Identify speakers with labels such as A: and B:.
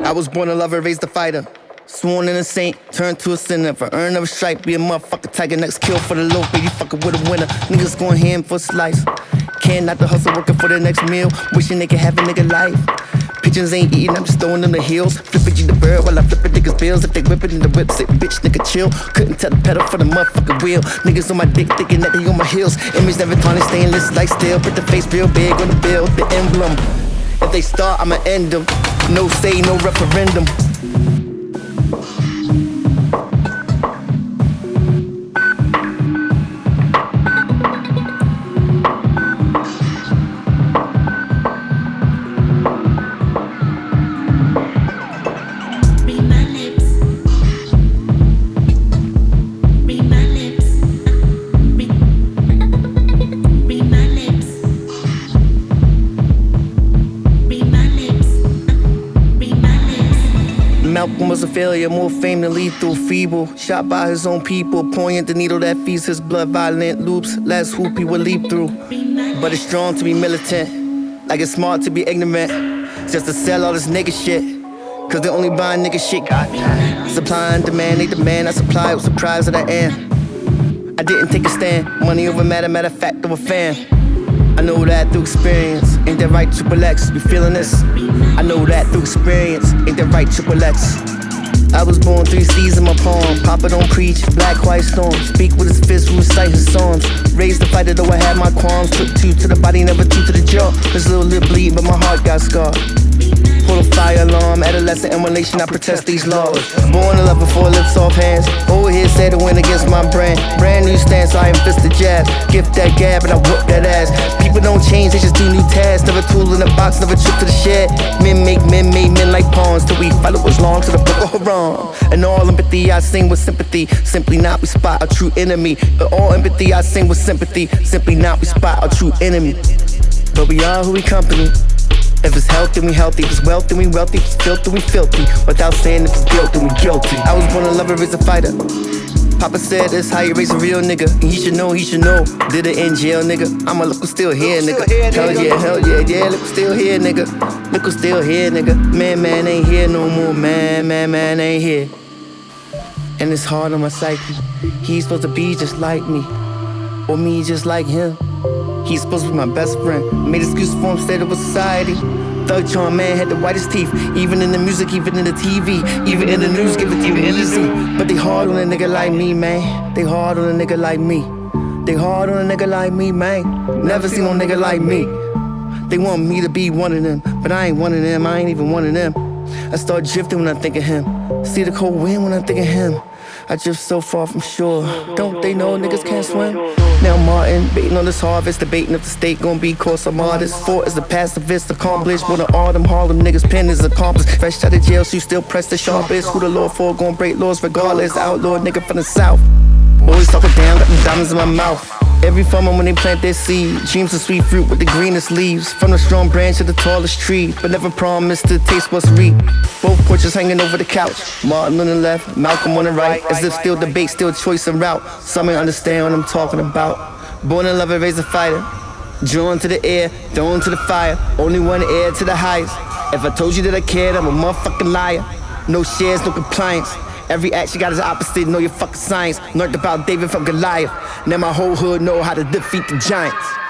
A: I was born a lover, raised a fighter. Sworn in a saint, turned to a sinner. For earn of a stripe, be a motherfucker tiger. Next kill for the low, baby, fucking with a winner. Niggas going ham for a slice. Can't not the hustle, working for the next meal. Wishing they could have a nigga life. Pigeons ain't eating, I'm just throwing them the heels. Flipping you the bird while I flipping niggas' bills. If they whipping in the whip, say bitch, nigga chill. Couldn't tell the pedal for the motherfucking wheel. Niggas on my dick thinking that they on my heels. Image never tarnished, stainless like steel. Put the face real big on the bill, the emblem. If they start, I'ma end them. No say, no referendum. Malcolm was a failure, more fame than lethal, feeble. Shot by his own people, poignant the needle that feeds his blood, violent loops. Last hoop he would leap through. But it's strong to be militant, like it's smart to be ignorant. Just to sell all this nigga shit, cause they only buy nigga shit. Supply and demand, they demand, I supply, I'm surprised that I am. I didn't take a stand, money over matter, matter of fact, over fan. I know that through experience, ain't that right, Triple X, you feeling this? I know that through experience, ain't that right, Triple X? I was born 3 C's in my palm, Papa don't preach, black, white storm. Speak with his fist, recite his psalms. Raised the fighter though I had my qualms. Took 2 to the body, never 2 to the jaw. This little lip bleed, but my heart got scarred. Pull a fire alarm, adolescent emulation, I protest these laws. Born to love before lips off hands. Over here say to win against my brand. Brand new stance, I infist the jab. Gift that gab, and I whoop that ass. People don't change, they just do new tasks. Never tool in a box, never trip to the shed. Men make men, made men like pawns. Till we follow what's long to the Boko Haram. And all empathy, I sing with sympathy. Simply not, we spot a true enemy. But all empathy, I sing with sympathy. Simply not, we spot a true enemy. But we are who we company. If it's health, then we healthy. If it's wealth, then we wealthy. If it's filth, then we filthy. Without saying if it's guilt, then we guilty. I was born a lover, raised a fighter. Papa said that's how you raise a real nigga. And he should know, Did it in jail, nigga. I'm a look who's still here, nigga. Hell yeah, yeah, look who's still here, nigga. Look who's still here, nigga. Man ain't here no more. Man ain't here. And it's hard on my psyche. He's supposed to be just like me, or me just like him. He's supposed to be my best friend. Made excuses for him, said it was society. Thug charm man had the whitest teeth. Even in the music, even in the TV, even in the news, give it to me easy. But they hard on a nigga like me, man. They hard on a nigga like me. They hard on a nigga like me, man. Never seen no nigga like me. They want me to be one of them, but I ain't one of them, I ain't even one of them. I start drifting when I think of him. See the cold wind when I think of him. I drift so far from shore. Don't they know niggas can't swim? Now Martin, baiting on this harvest, debating if the state gon' be called some artist. Fort is the pacifist, accomplished. When the autumn Harlem niggas pen is accomplished. Fresh out of jail, so you still press the sharpest. Who the law for gon' break laws regardless? Outlaw nigga from the south. Always talking down, got the diamonds in my mouth. Every farmer when they plant their seed, dreams of sweet fruit with the greenest leaves. From the strong branch to the tallest tree, but never promised to taste what's reap. Both portraits hanging over the couch, Martin on the left, Malcolm on the right. As if still debate, still choice and route. Some may understand what I'm talking about. Born in love and raised a fighter. Drawn to the air, thrown to the fire. Only one heir to the highest. If I told you that I cared, I'm a motherfucking liar. No shares, no compliance. Every act you got is opposite, know your fucking science. Learned about David from Goliath. Now my whole hood know how to defeat the giants.